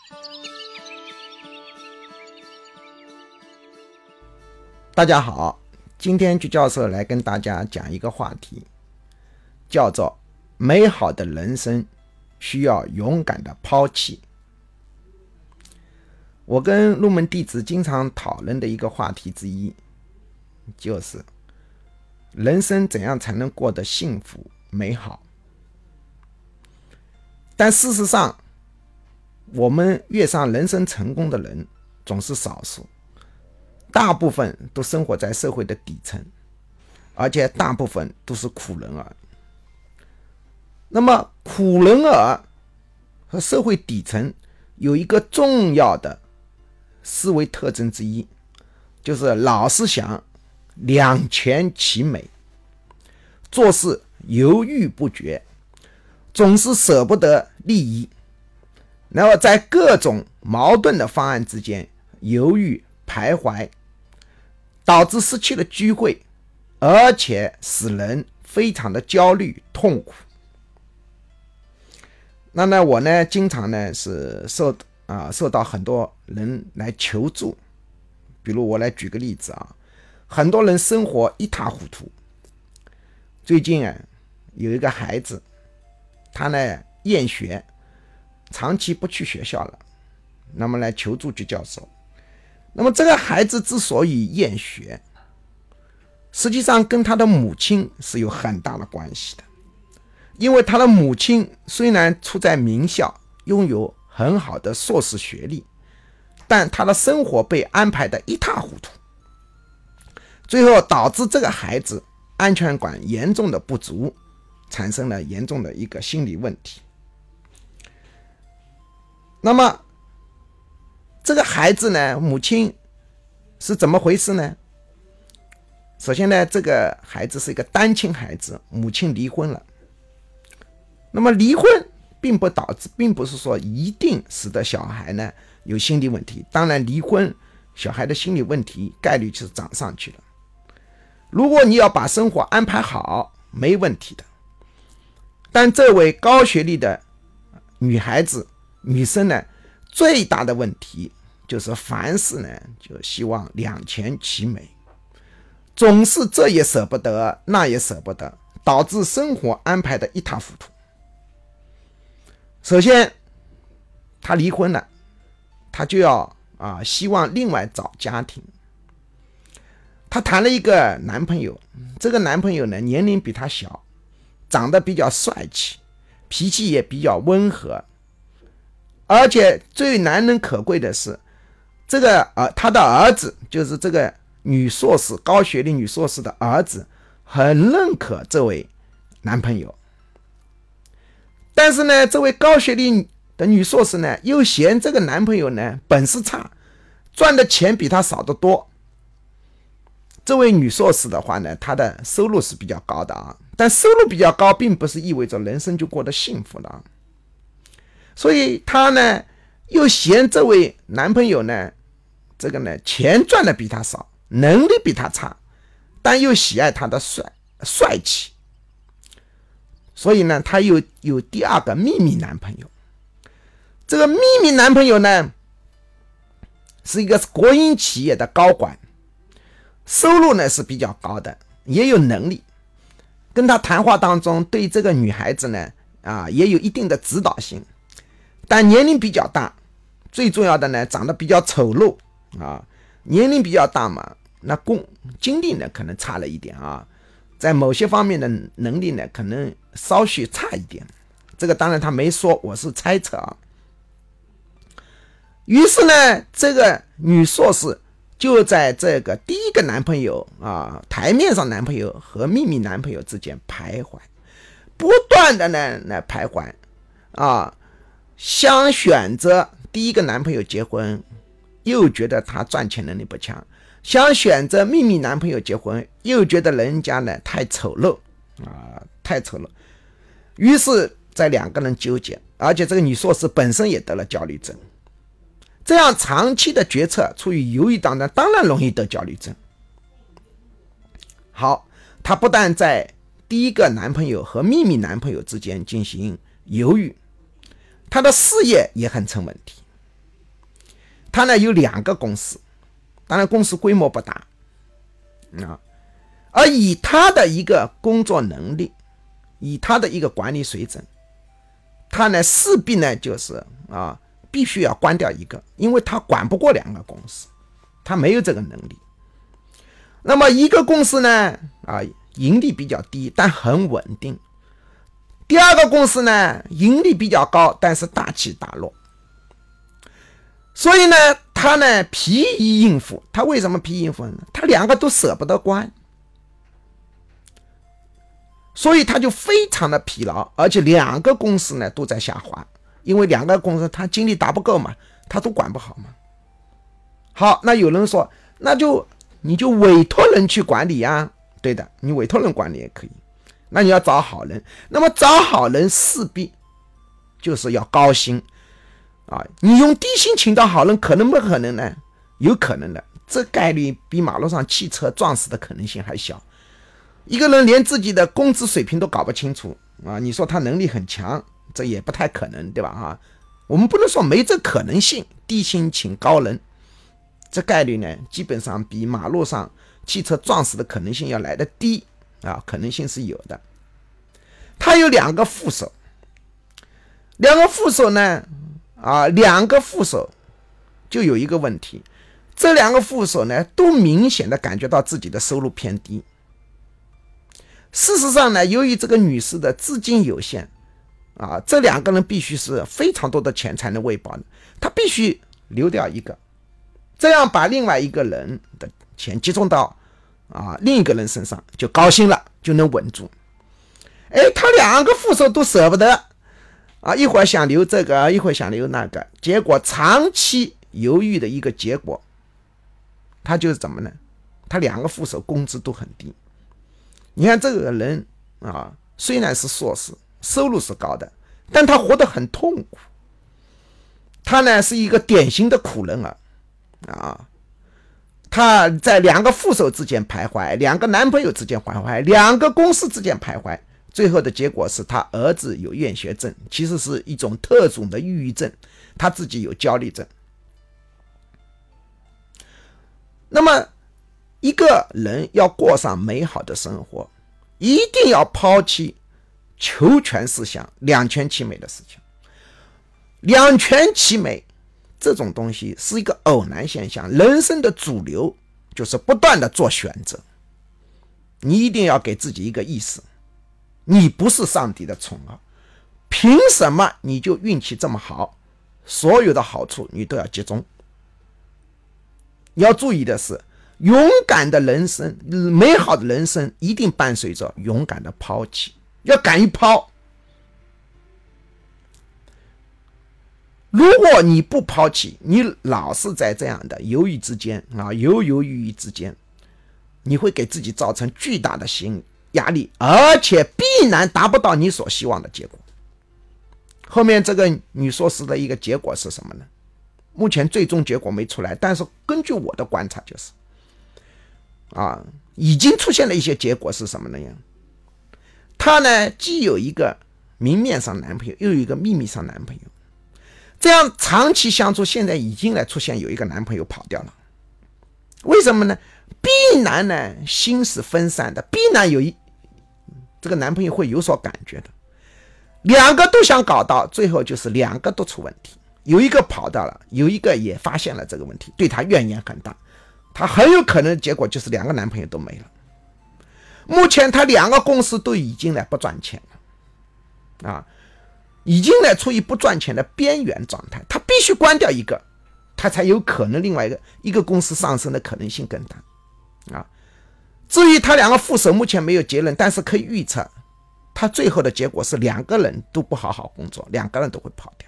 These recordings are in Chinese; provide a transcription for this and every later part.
大家好，今天鞠教授来跟大家讲一个话题，叫做美好的人生需要勇敢的抛弃。我跟入门弟子经常讨论的一个话题之一，就是人生怎样才能过得幸福美好。但事实上，我们跃上人生成功的人总是少数，大部分都生活在社会的底层，而且大部分都是苦人儿。那么苦人儿和社会底层有一个重要的思维特征之一，就是老是想两全其美，做事犹豫不决，总是舍不得利益，然后在各种矛盾的方案之间犹豫徘徊，导致失去了机会，而且使人非常的焦虑痛苦。那我呢经常呢是受到很多人来求助。比如我来举个例子啊，很多人生活一塌糊涂。最近有一个孩子，他呢厌学，长期不去学校了，那么来求助鞠教授。那么这个孩子之所以厌学，实际上跟他的母亲是有很大的关系的。因为他的母亲虽然处在名校，拥有很好的硕士学历，但他的生活被安排得一塌糊涂，最后导致这个孩子安全感严重的不足，产生了严重的一个心理问题。那么这个孩子呢，母亲是怎么回事呢？首先呢，这个孩子是一个单亲孩子，母亲离婚了。那么离婚并不是说一定使得小孩呢有心理问题，当然离婚小孩的心理问题概率就是涨上去了。如果你要把生活安排好，没问题的。但这位高学历的女生呢，最大的问题就是凡事呢就希望两全其美，总是这也舍不得那也舍不得，导致生活安排的一塌糊涂。首先他离婚了，他就要希望另外找家庭。他谈了一个男朋友，这个男朋友呢年龄比他小，长得比较帅气，脾气也比较温和，而且最难能可贵的是，这个他的儿子，就是这个高学历女硕士的儿子，很认可这位男朋友。但是呢，这位高学历的女硕士呢，又嫌这个男朋友呢本事差，赚的钱比他少得多。这位女硕士的话呢，她的收入是比较高的但收入比较高并不是意味着人生就过得幸福了。所以她呢又嫌这位男朋友呢，这个呢钱赚的比他少，能力比他差，但又喜爱他的帅气。所以呢，她又有第二个秘密男朋友。这个秘密男朋友呢，是一个国营企业的高管，收入呢是比较高的，也有能力。跟他谈话当中，对这个女孩子呢，也有一定的指导性，但年龄比较大，最重要的呢，长得比较丑陋年龄比较大嘛，那经历呢可能差了一点在某些方面的能力呢可能稍许差一点，这个当然他没说，我是猜测于是呢，这个女硕士就在这个第一个男朋友台面上男朋友和秘密男朋友之间徘徊，不断的呢来徘徊想选择第一个男朋友结婚，又觉得他赚钱能力不强，想选择秘密男朋友结婚，又觉得人家呢太丑陋于是在两个人纠结，而且这个女硕士本身也得了焦虑症。这样长期的决策处于犹豫当中，当然容易得焦虑症。好，她不但在第一个男朋友和秘密男朋友之间进行犹豫，她的事业也很成问题。 他呢有2个公司，当然公司规模不大而以他的一个工作能力，以他的一个管理水准，他呢势必呢就是必须要关掉一个，因为他管不过2个公司，他没有这个能力。那么一个公司呢盈利比较低，但很稳定。第2个公司呢盈利比较高，但是大起大落。所以呢他呢疲于应付。他为什么疲于应付呢？他2个都舍不得关，所以他就非常的疲劳，而且2个公司呢都在下滑，因为2个公司他精力达不够嘛，他都管不好嘛。好，那有人说你就委托人去管理啊。对的，你委托人管理也可以，那你要找好人。那么找好人势必就是要高薪你用低薪请到好人可能不可能呢？有可能的，这概率比马路上汽车撞死的可能性还小。一个人连自己的工资水平都搞不清楚你说他能力很强，这也不太可能，对吧我们不能说没这可能性，低薪请高人，这概率呢基本上比马路上汽车撞死的可能性要来得低可能性是有的。他有2个副手，2个副手呢2个副手就有一个问题，这2个副手呢都明显的感觉到自己的收入偏低。事实上呢，由于这个女士的资金有限这2个人必须是非常多的钱才能喂饱的，她必须留掉一个，这样把另外一个人的钱集中到另一个人身上，就高兴了，就能稳住。他2个副手都舍不得一会儿想留这个，一会儿想留那个，结果长期犹豫的一个结果，他就是怎么呢？他2个副手工资都很低。你看这个人虽然是硕士，收入是高的，但他活得很痛苦。他呢是一个典型的苦人他在2个副手之间徘徊，2个男朋友之间徘徊，2个公司之间徘徊，最后的结果是他儿子有厌学症，其实是一种特种的抑郁症，他自己有焦虑症。那么一个人要过上美好的生活，一定要抛弃求全思想、两全其美的事情。两全其美这种东西是一个偶然现象，人生的主流就是不断的做选择。你一定要给自己一个意识，你不是上帝的宠儿，凭什么你就运气这么好，所有的好处你都要集中。要注意的是，勇敢的人生，美好的人生一定伴随着勇敢的抛弃，要敢于抛。如果你不抛弃，你老是在这样的犹豫之间犹犹豫豫之间，你会给自己造成巨大的心理压力，而且必然达不到你所希望的结果。后面这个女硕士的一个结果是什么呢？目前最终结果没出来，但是根据我的观察就是已经出现了一些结果是什么呢？她呢既有一个明面上男朋友，又有一个秘密上男朋友，这样长期相处，现在已经出现有一个男朋友跑掉了。为什么呢？必然呢心是分散的，必然这个男朋友会有所感觉的。2个都想搞到，最后就是2个都出问题，有一个跑掉了，有一个也发现了这个问题，对他怨言很大，他很有可能的结果就是2个男朋友都没了。目前他2个公司都已经不赚钱了已经处于不赚钱的边缘状态，他必须关掉一个，他才有可能另外一个公司上升的可能性更大至于他2个副手目前没有结论，但是可以预测他最后的结果是2个人都不好好工作，2个人都会跑掉。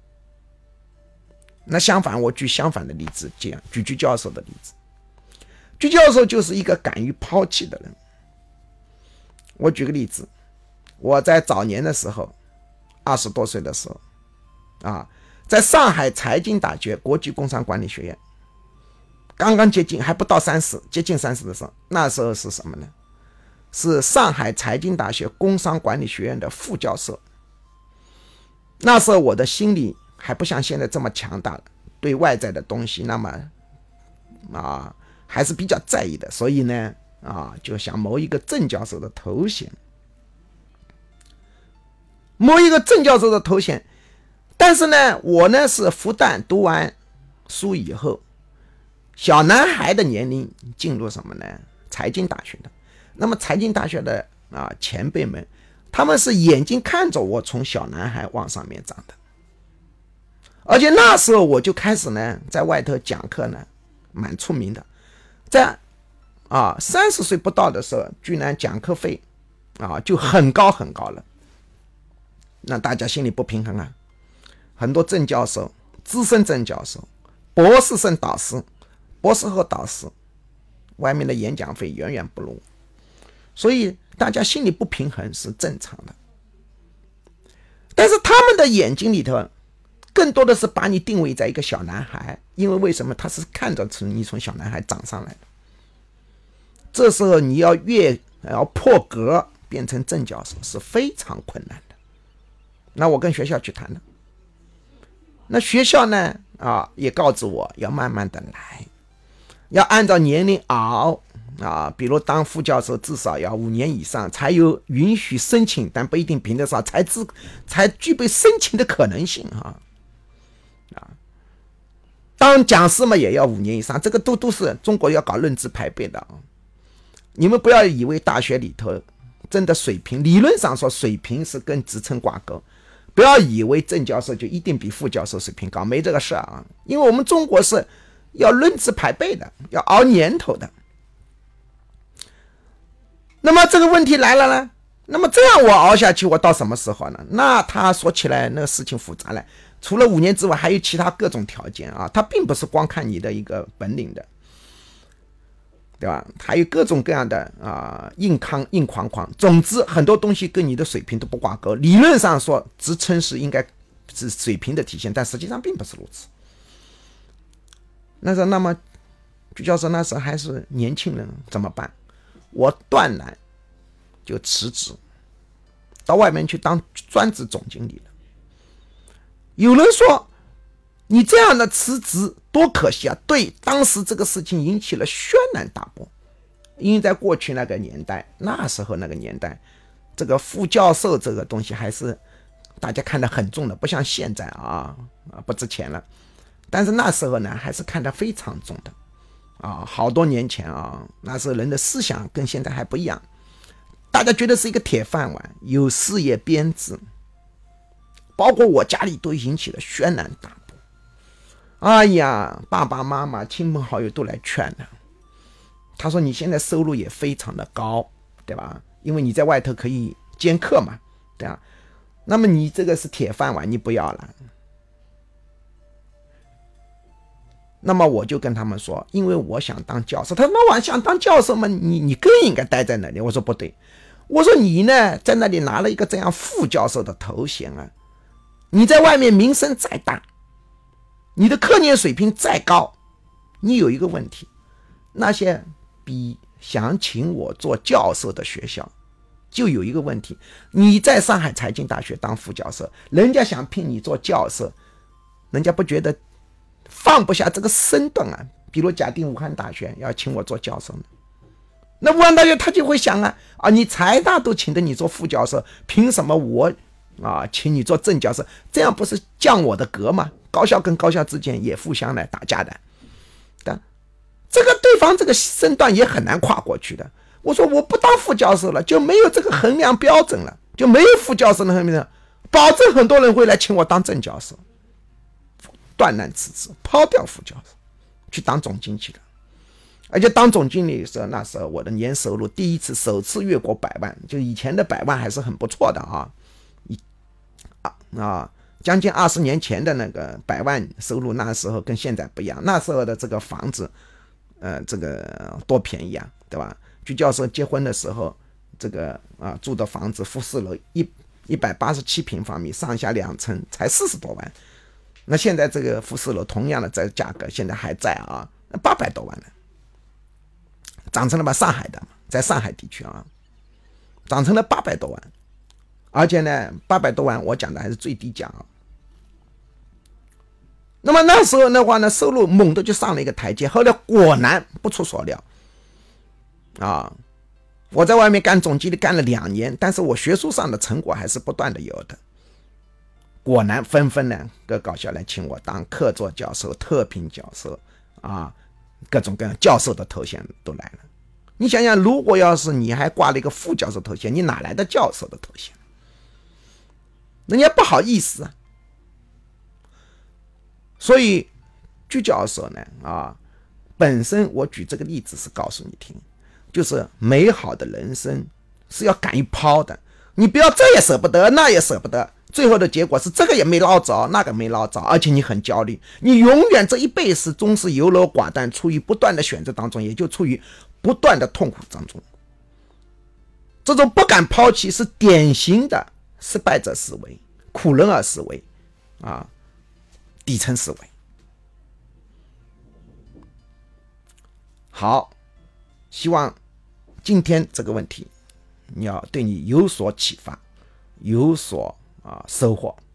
那相反，我举相反的例子，这样举教授的例子。举教授就是一个敢于抛弃的人。我举个例子，我在早年的时候，20多岁的时候在上海财经大学国际工商管理学院，刚刚接近还不到30，接近30的时候，那时候是什么呢？是上海财经大学工商管理学院的副教授。那时候我的心理还不像现在这么强大了， 对外在的东西那么还是比较在意的，所以呢就想谋一个正教授的头衔，但是呢，我呢是复旦读完书以后，小男孩的年龄进入什么呢？财经大学的。那么财经大学的前辈们，他们是眼睛看着我从小男孩往上面长的，而且那时候我就开始呢在外头讲课呢，蛮出名的，在30岁不到的时候，居然讲课费就很高很高了，那大家心里不平衡啊。很多正教授、资深正教授、博士生导师、博士后导师，外面的演讲费远远不如，所以大家心里不平衡是正常的。但是他们的眼睛里头更多的是把你定位在一个小男孩，因为为什么？他是看着你从小男孩长上来的，这时候你要破格变成正教授是非常困难的。那我跟学校去谈了，那学校呢也告知我要慢慢的来，要按照年龄熬比如当副教授至少要5年以上才有允许申请，但不一定评得上，才具备申请的可能性当讲师嘛也要5年以上，这个都是中国要搞论资排辈的你们不要以为大学里头真的水平，理论上说水平是跟职称挂钩，不要以为正教授就一定比副教授水平高，没这个事因为我们中国是要论资排辈的，要熬年头的。那么这个问题来了呢，那么这样我熬下去，我到什么时候呢？那他说起来那个事情复杂了，除了5年之外还有其他各种条件他并不是光看你的一个本领的，对吧？还有各种各样的硬框框，总之很多东西跟你的水平都不挂钩。理论上说职称是应该是水平的体现，但实际上并不是如此。那么朱教授那时候还是年轻人怎么办？我断然就辞职，到外面去当专职总经理了。有人说你这样的辞职多可惜对，当时这个事情引起了轩然大波，因为在过去那个年代，那时候那个年代，这个副教授这个东西还是大家看得很重的，不像现在不值钱了。但是那时候呢还是看得非常重的好多年前那时候人的思想跟现在还不一样，大家觉得是一个铁饭碗，有事业编制，包括我家里都引起了轩然大波。哎呀，爸爸妈妈亲朋好友都来劝了，他说你现在收入也非常的高，对吧？因为你在外头可以兼课嘛，对吧？那么你这个是铁饭碗，你不要了。那么我就跟他们说，因为我想当教授。他说我想当教授嘛，你更应该待在那里。我说不对，我说你呢在那里拿了一个这样副教授的头衔你在外面名声再大，你的科研水平再高，你有一个问题，那些比想请我做教授的学校就有一个问题，你在上海财经大学当副教授，人家想聘你做教授，人家不觉得放不下这个身段比如假定武汉大学要请我做教授呢，那武汉大学他就会想你财大都请得你做副教授，凭什么我请你做正教授？这样不是降我的格吗？高校跟高校之间也互相来打架的，但这个对方这个身段也很难跨过去的。我说我不当副教授了，就没有这个衡量标准了，就没有副教授的衡量，保证很多人会来请我当正教授。断然辞职，抛掉副教授，去当总经理了。而且当总经理的时候，那时候我的年收入首次越过100万，就以前的100万还是很不错的将近20年前的那个100万收入，那时候跟现在不一样。那时候的这个房子，这个多便宜对吧？据教授结婚的时候，这个住的房子复式楼187平方米，上下2层，才40多万。那现在这个复式楼同样的这个价格，现在还在800多万了，涨成了上海的，在上海地区涨成了800多万，而且呢，800多万我讲的还是最低价那么那时候的话呢，收入猛地就上了一个台阶，后来果然不出所料啊，我在外面干总经理干了2年，但是我学术上的成果还是不断的有的。果然纷纷呢，各高校来请我当客座教授、特聘教授啊，各种各样教授的头衔都来了。你想想，如果要是你还挂了一个副教授头衔，你哪来的教授的头衔？人家不好意思啊。所以居教授呢本身我举这个例子是告诉你听，就是美好的人生是要敢于抛的，你不要这也舍不得那也舍不得，最后的结果是这个也没捞着那个没捞着，而且你很焦虑，你永远这一辈子终是优柔寡断，处于不断的选择当中，也就处于不断的痛苦当中。这种不敢抛弃是典型的失败者思维、苦人儿思维底层思维。好，希望今天这个问题对你有所启发，有所收获。